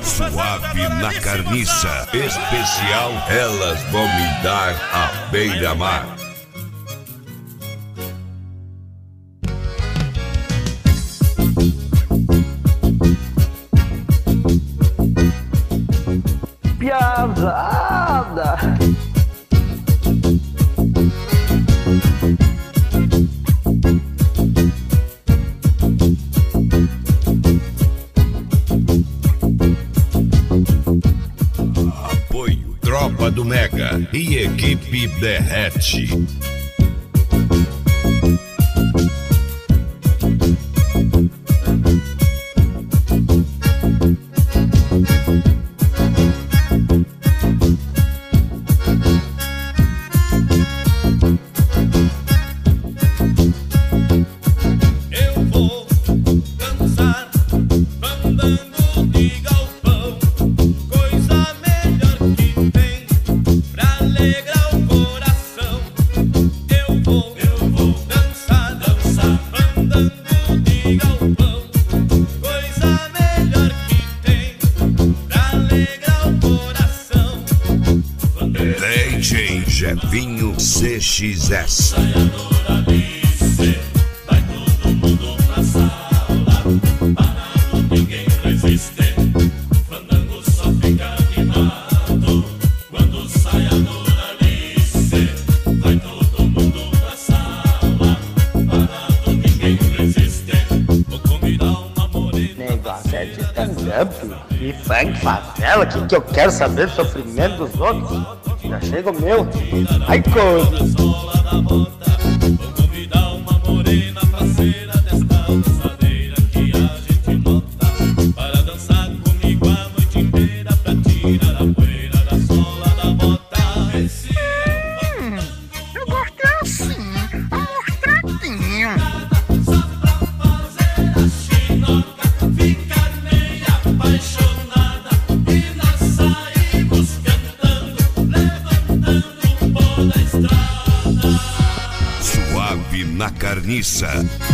Suave na carniça, especial Elas Vão Me Dar à Beira-Mar. Piazada! Apoio Tropa do Mega e Equipe Derrete. Eu vou dançar fandango de galpão, coisa melhor que tem pra alegrar o coração. Eu vou dançar fandango de galpão, coisa melhor que tem pra alegrar o coração. DJ Jefinho CXS. Vai todo mundo pra sala, parado ninguém resiste. Fandango só fica animado quando sai a Doralice. Vai todo mundo pra sala, parado ninguém resiste. Vou convidar uma morena. Negócio é de stand-up e funk favela, que eu quero saber do sofrimento dos outros. Já chega o meu. Ai, coisa! Sola da bota. Vou convidar uma morena parceira desta dançadeira que a gente nota, para dançar comigo a noite inteira, pra tirar a poeira da sola da bota. Eu gosto assim, amostradinho. Só pra fazer a chinoca ficar meio apaixonada, e nós saímos cantando, levantando o pó da estrada. Suave na carniça.